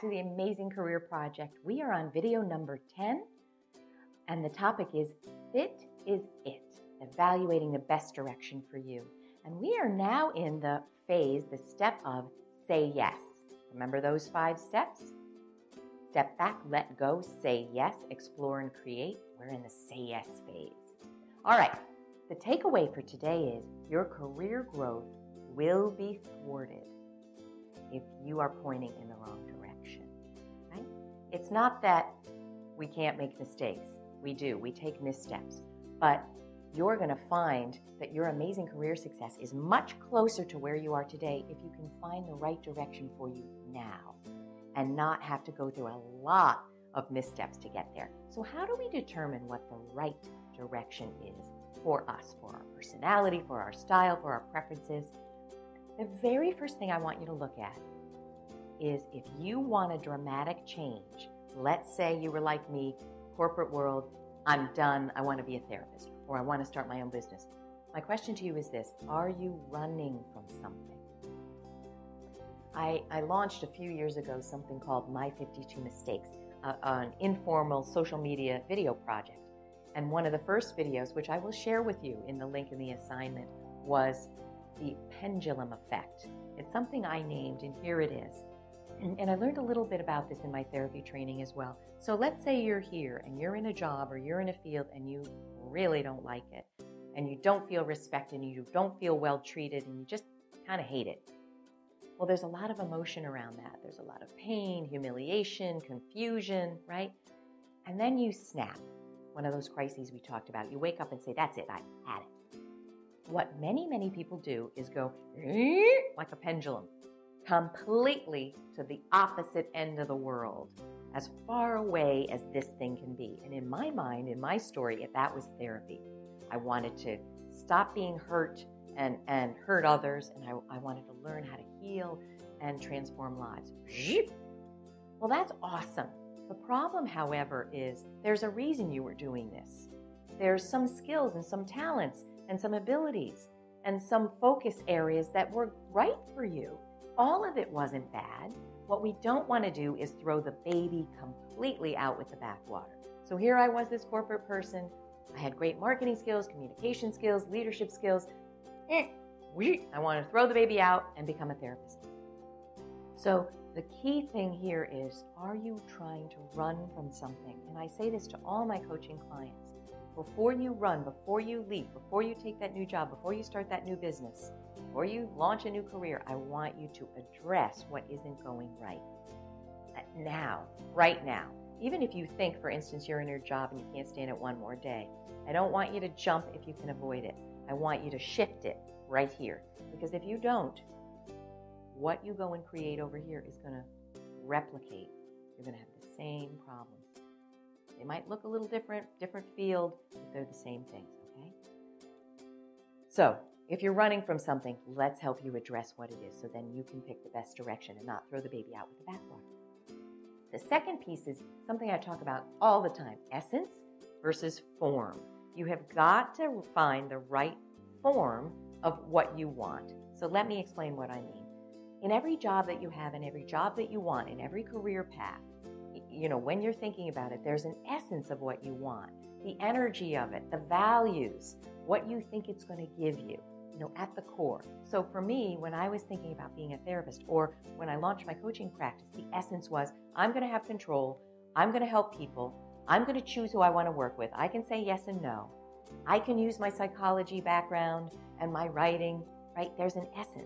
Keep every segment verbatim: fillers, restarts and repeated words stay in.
to the Amazing Career Project. We are on video number ten, and the topic is Fit is It, evaluating the best direction for you. And we are now in the phase, the step of say yes. Remember those five steps? Step back, let go, say yes, explore and create. We're in the say yes phase. All right, the takeaway for today is your career growth will be thwarted if you are pointing in the wrong direction, right? It's not that we can't make mistakes. We do. We take missteps. But you're going to find that your amazing career success is much closer to where you are today if you can find the right direction for you now and not have to go through a lot of missteps to get there. So how do we determine what the right direction is for us, for our personality, for our style, for our preferences? The very first thing I want you to look at is if you want a dramatic change. Let's say you were like me, corporate world, I'm done, I want to be a therapist, or I want to start my own business. My question to you is this: are you running from something? I, I launched a few years ago something called My fifty-two Mistakes, uh, an informal social media video project. And one of the first videos, which I will share with you in the link in the assignment, was the pendulum effect. It's something I named, and here it is. And I learned a little bit about this in my therapy training as well. So let's say you're here and you're in a job or you're in a field and you really don't like it, and you don't feel respected and you don't feel well treated and you just kind of hate it. Well, there's a lot of emotion around that. There's a lot of pain, humiliation, confusion, right? And then you snap. One of those crises we talked about. You wake up and say, that's it, I had it. What many, many people do is go like a pendulum, completely to the opposite end of the world, as far away as this thing can be. And in my mind, in my story, that was therapy. I wanted to stop being hurt and, and hurt others, and I, I wanted to learn how to heal and transform lives. Well, that's awesome. The problem, however, is there's a reason you were doing this. There's some skills and some talents and some abilities and some focus areas that were right for you. All of it wasn't bad. What we don't want to do is throw the baby completely out with the bathwater. So here I was, this corporate person. I had great marketing skills, communication skills, leadership skills. I want to throw the baby out and become a therapist. So the key thing here is, are you trying to run from something? And I say this to all my coaching clients. Before you run, before you leap, before you take that new job, before you start that new business, before you launch a new career, I want you to address what isn't going right. Now, right now. Even if you think, for instance, you're in your job and you can't stand it one more day, I don't want you to jump if you can avoid it. I want you to shift it right here. Because if you don't, what you go and create over here is going to replicate. You're going to have the same problems. They might look a little different, different field, but they're the same things, okay? So, if you're running from something, let's help you address what it is so then you can pick the best direction and not throw the baby out with the bathwater. The second piece is something I talk about all the time, essence versus form. You have got to find the right form of what you want. So let me explain what I mean. In every job that you have, in every job that you want, in every career path, you know, when you're thinking about it, there's an essence of what you want, the energy of it, the values, what you think it's going to give you, you know, at the core. So for me, when I was thinking about being a therapist, or when I launched my coaching practice, the essence was, I'm going to have control, I'm going to help people, I'm going to choose who I want to work with, I can say yes and no, I can use my psychology background and my writing, right? There's an essence.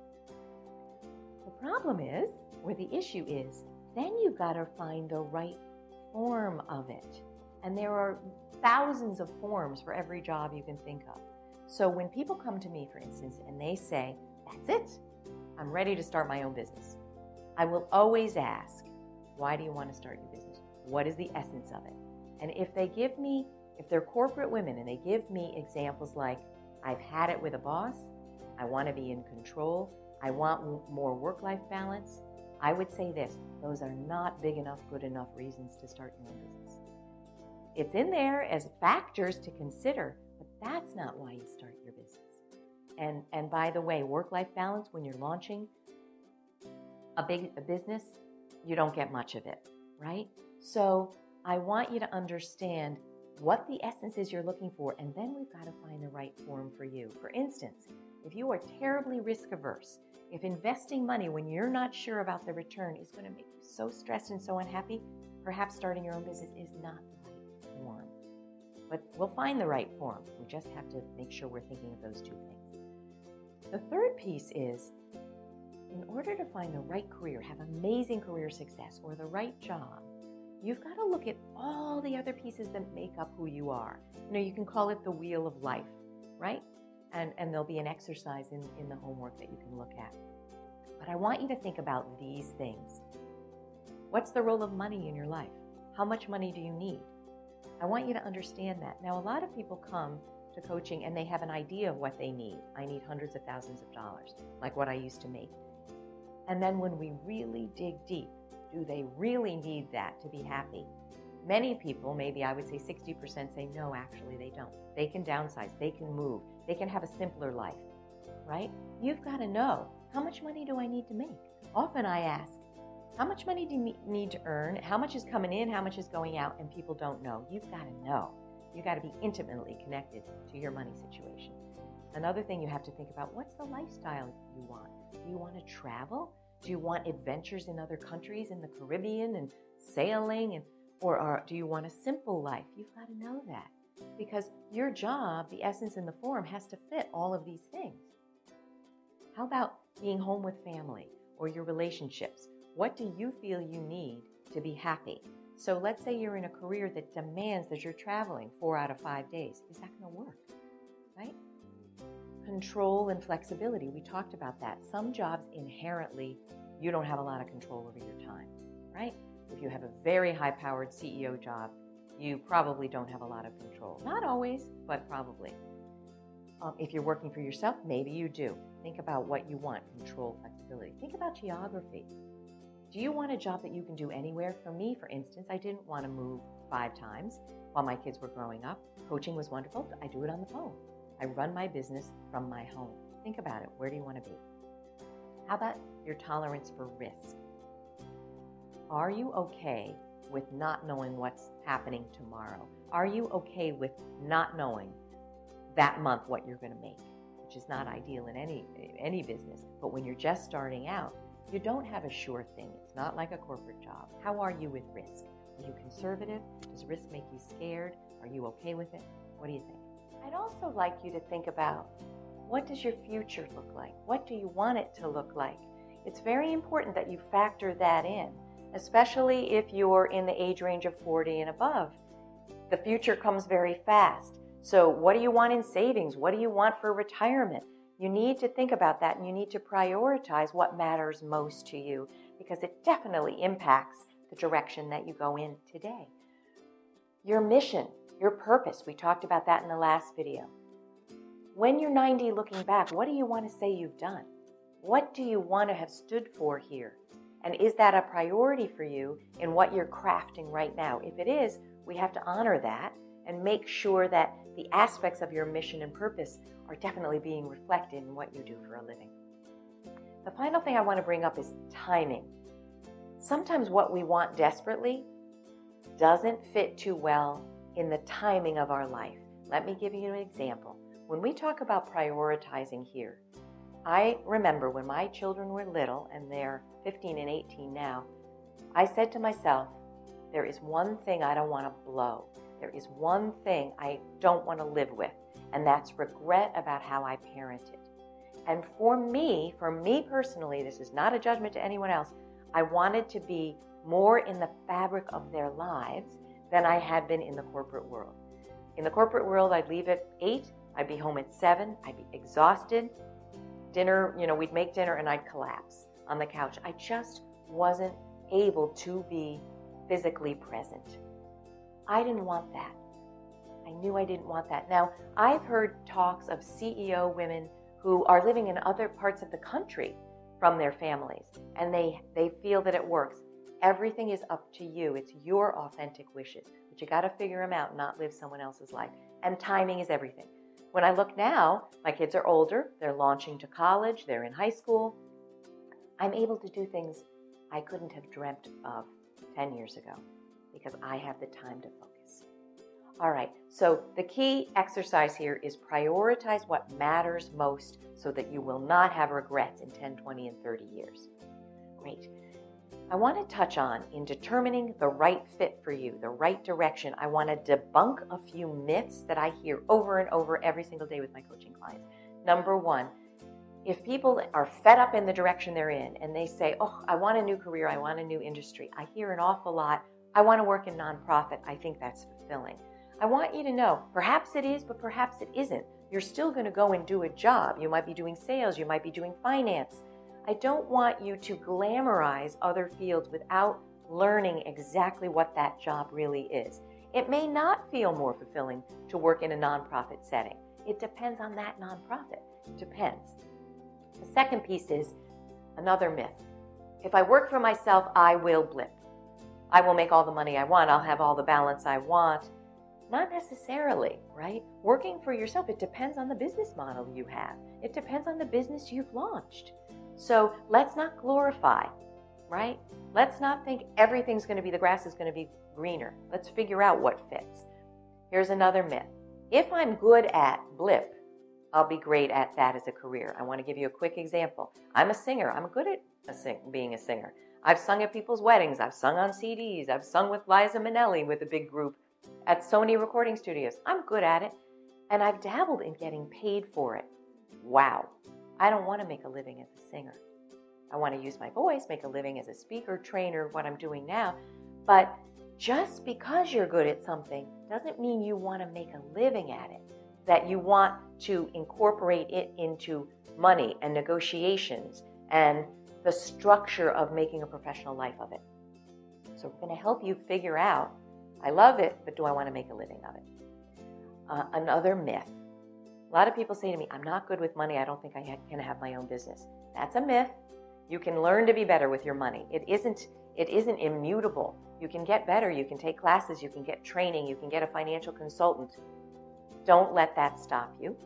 The problem is, or the issue is, then you've got to find the right form of it. And there are thousands of forms for every job you can think of. So when people come to me, for instance, and they say, that's it, I'm ready to start my own business, I will always ask, why do you want to start your business? What is the essence of it? And if they give me, if they're corporate women and they give me examples like, I've had it with a boss, I want to be in control, I want more work-life balance, I would say this: those are not big enough, good enough reasons to start your own business. It's in there as factors to consider, but that's not why you start your business. And and by the way, work-life balance, when you're launching a big a business, you don't get much of it, right? So I want you to understand what the essence is you're looking for, and then we've got to find the right form for you. For instance, if you are terribly risk averse, if investing money when you're not sure about the return is going to make you so stressed and so unhappy, perhaps starting your own business is not the right form. But we'll find the right form. We just have to make sure we're thinking of those two things. The third piece is, in order to find the right career, have amazing career success, or the right job, you've got to look at all the other pieces that make up who you are. You know, you can call it the wheel of life, right? And, and there'll be an exercise in, in the homework that you can look at. But I want you to think about these things. What's the role of money in your life? How much money do you need? I want you to understand that. Now, a lot of people come to coaching and they have an idea of what they need. I need hundreds of thousands of dollars, like what I used to make. And then when we really dig deep, do they really need that to be happy? Many people, maybe I would say sixty percent, say no, actually they don't. They can downsize, they can move, they can have a simpler life, right? You've got to know, how much money do I need to make? Often I ask, how much money do you need to earn? How much is coming in? How much is going out? And people don't know. You've got to know. You've got to be intimately connected to your money situation. Another thing you have to think about, what's the lifestyle you want? Do you want to travel? Do you want adventures in other countries, in the Caribbean and sailing? And, or, or do you want a simple life? You've got to know that. Because your job, the essence and the form, has to fit all of these things. How about being home with family or your relationships? What do you feel you need to be happy? So let's say you're in a career that demands that you're traveling four out of five days. Is that going to work, right? Control and flexibility. We talked about that. Some jobs inherently, you don't have a lot of control over your time, right? If you have a very high-powered C E O job, you probably don't have a lot of control. Not always, but probably. Um, if you're working for yourself, maybe you do. Think about what you want, control, flexibility. Think about geography. Do you want a job that you can do anywhere? For me, for instance, I didn't want to move five times while my kids were growing up. Coaching was wonderful. I do it on the phone. I run my business from my home. Think about it. Where do you want to be? How about your tolerance for risk? Are you okay with not knowing what's happening tomorrow? Are you okay with not knowing that month what you're going to make, which is not ideal in any any business. But when you're just starting out, you don't have a sure thing. It's not like a corporate job. How are you with risk? Are you conservative? Does risk make you scared? Are you okay with it? What do you think? I'd also like you to think about, what does your future look like? What do you want it to look like? It's very important that you factor that in, especially if you're in the age range of forty and above. The future comes very fast. So what do you want in savings? What do you want for retirement? You need to think about that, and you need to prioritize what matters most to you, because it definitely impacts the direction that you go in today. Your mission, your purpose, we talked about that in the last video. When you're ninety looking back, what do you want to say you've done? What do you want to have stood for here? And is that a priority for you in what you're crafting right now? If it is, we have to honor that and make sure that the aspects of your mission and purpose are definitely being reflected in what you do for a living. The final thing I want to bring up is timing. Sometimes what we want desperately doesn't fit too well in the timing of our life. Let me give you an example. When we talk about prioritizing here, I remember when my children were little, and they're fifteen and eighteen now, I said to myself, there is one thing I don't want to blow. There is one thing I don't want to live with, and that's regret about how I parented. And for me, for me personally, this is not a judgment to anyone else, I wanted to be more in the fabric of their lives than I had been in the corporate world. In the corporate world, I'd leave at eight, I'd be home at seven, I'd be exhausted. Dinner, you know, we'd make dinner and I'd collapse on the couch. I just wasn't able to be physically present. I didn't want that. I knew I didn't want that. Now, I've heard talks of C E O women who are living in other parts of the country from their families, and they, they feel that it works. Everything is up to you. It's your authentic wishes, but you got to figure them out and not live someone else's life. And timing is everything. When I look now, my kids are older. They're launching to college. They're in high school. I'm able to do things I couldn't have dreamt of ten years ago because I have the time to focus. All right, so the key exercise here is prioritize what matters most so that you will not have regrets in ten, twenty, and thirty years. Great. I want to touch on, in determining the right fit for you, the right direction, I want to debunk a few myths that I hear over and over every single day with my coaching clients. Number one, if people are fed up in the direction they're in and they say, oh, I want a new career, I want a new industry, I hear an awful lot, I want to work in nonprofit, I think that's fulfilling. I want you to know, perhaps it is, but perhaps it isn't. You're still going to go and do a job. You might be doing sales, you might be doing finance. I don't want you to glamorize other fields without learning exactly what that job really is. It may not feel more fulfilling to work in a nonprofit setting. It depends on that nonprofit. It depends. The second piece is another myth. If I work for myself, I will blip. I will make all the money I want. I'll have all the balance I want. Not necessarily, right? Working for yourself, it depends on the business model you have. It depends on the business you've launched. So let's not glorify, right? Let's not think everything's going to be, the grass is going to be greener. Let's figure out what fits. Here's another myth. If I'm good at blip, I'll be great at that as a career. I want to give you a quick example. I'm a singer. I'm good at a sing- being a singer. I've sung at people's weddings. I've sung on C Ds. I've sung with Liza Minnelli with a big group at Sony Recording Studios. I'm good at it. And I've dabbled in getting paid for it. Wow. I don't want to make a living as a singer. I want to use my voice, make a living as a speaker, trainer, what I'm doing now. But just because you're good at something doesn't mean you want to make a living at it, that you want to incorporate it into money and negotiations and the structure of making a professional life of it. So we're going to help you figure out, I love it, but do I want to make a living of it? Uh, another myth. A lot of people say to me, I'm not good with money. I don't think I can have my own business. That's a myth. You can learn to be better with your money. It isn't, it isn't immutable. You can get better. You can take classes. You can get training. You can get a financial consultant. Don't let that stop you.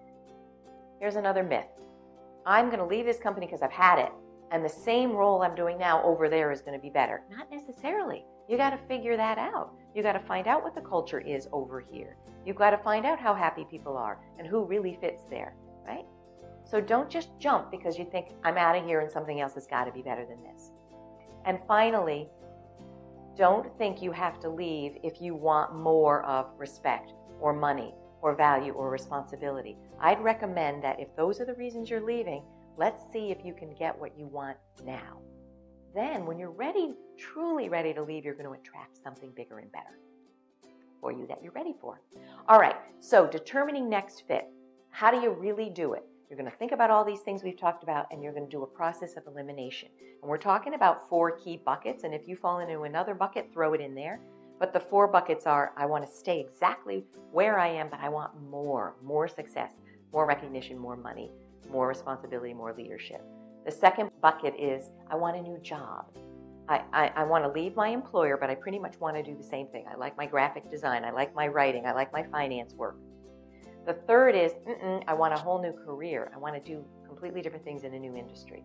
Here's another myth. I'm going to leave this company because I've had it, and the same role I'm doing now over there is going to be better. Not necessarily. You got to figure that out. You got to find out what the culture is over here. You've got to find out how happy people are and who really fits there, right? So don't just jump because you think, I'm out of here and something else has got to be better than this. And finally, don't think you have to leave if you want more of respect or money or value or responsibility. I'd recommend that if those are the reasons you're leaving, let's see if you can get what you want now. Then when you're ready, truly ready to leave, you're going to attract something bigger and better for you that you're ready for. All right, so determining next fit. How do you really do it? You're going to think about all these things we've talked about, and you're going to do a process of elimination. And we're talking about four key buckets, and if you fall into another bucket, throw it in there. But the four buckets are, I want to stay exactly where I am, but I want more, more success, more recognition, more money, more responsibility, more leadership. The second bucket is, I want a new job. I, I, I want to leave my employer, but I pretty much want to do the same thing. I like my graphic design. I like my writing. I like my finance work. The third is, mm-mm, I want a whole new career. I want to do completely different things in a new industry.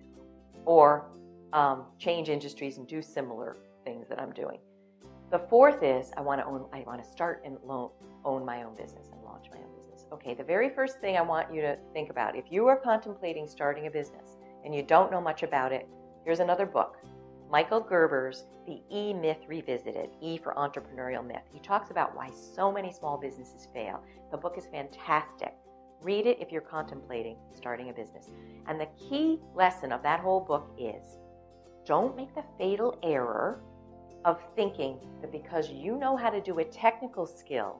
Or um, change industries and do similar things that I'm doing. The fourth is, I want to own. I want to start and lo- own my own business and launch my own business. Okay, the very first thing I want you to think about, if you are contemplating starting a business and you don't know much about it, here's another book. Michael Gerber's The E-Myth Revisited, E for entrepreneurial myth. He talks about why so many small businesses fail. The book is fantastic. Read it if you're contemplating starting a business. And the key lesson of that whole book is, don't make the fatal error of thinking that because you know how to do a technical skill,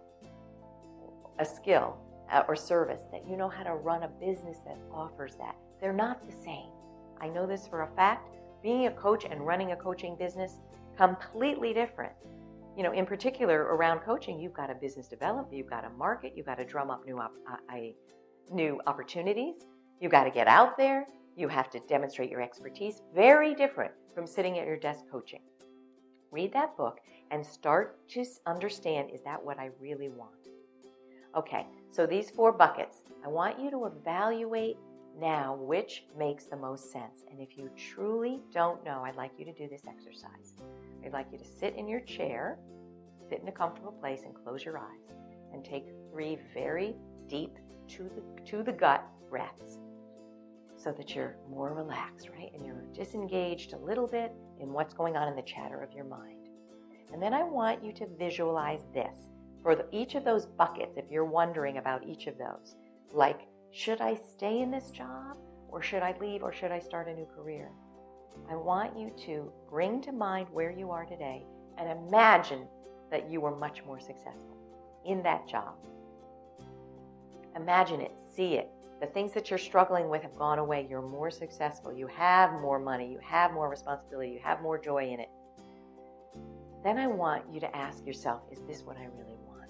a skill uh, or service, that you know how to run a business that offers that. They're not the same. I know this for a fact. Being a coach and running a coaching business, completely different. You know, in particular around coaching, you've got to business develop, you've got to market, you've got to drum up new, op- uh, new opportunities, you've got to get out there, you have to demonstrate your expertise. Very different from sitting at your desk coaching. Read that book and start to understand, is that what I really want? Okay, so these four buckets, I want you to evaluate now which makes the most sense. And if you truly don't know, I'd like you to do this exercise. I'd like you to sit in your chair, sit in a comfortable place and close your eyes and take three very deep to the, to the gut breaths so that you're more relaxed, right? And you're disengaged a little bit in what's going on in the chatter of your mind. And then I want you to visualize this for the, each of those buckets, if you're wondering about each of those. Like, should I stay in this job or should I leave or should I start a new career? I want you to bring to mind where you are today and imagine that you were much more successful in that job. Imagine it, see it. The things that you're struggling with have gone away. You're more successful. You have more money. You have more responsibility. You have more joy in it. Then I want you to ask yourself, is this what I really want?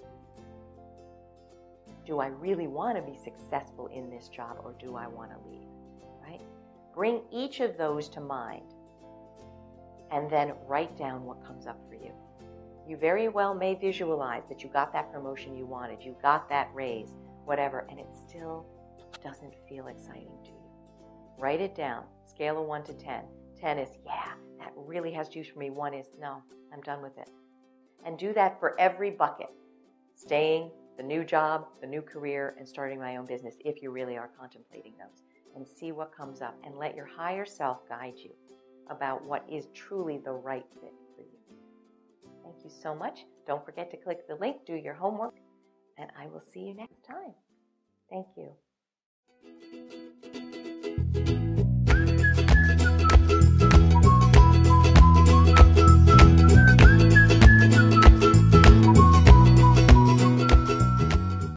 Do I really want to be successful in this job or do I want to leave? Right? Bring each of those to mind and then write down what comes up for you. You very well may visualize that you got that promotion you wanted, you got that raise, whatever, and it still doesn't feel exciting to you. Write it down, scale of one to ten. ten is, yeah, that really has juice for me. one is, no, I'm done with it. And do that for every bucket. Staying, the new job, the new career, and starting my own business, if you really are contemplating those. And see what comes up. And let your higher self guide you about what is truly the right fit for you. Thank you so much. Don't forget to click the link, do your homework, and I will see you next time. Thank you.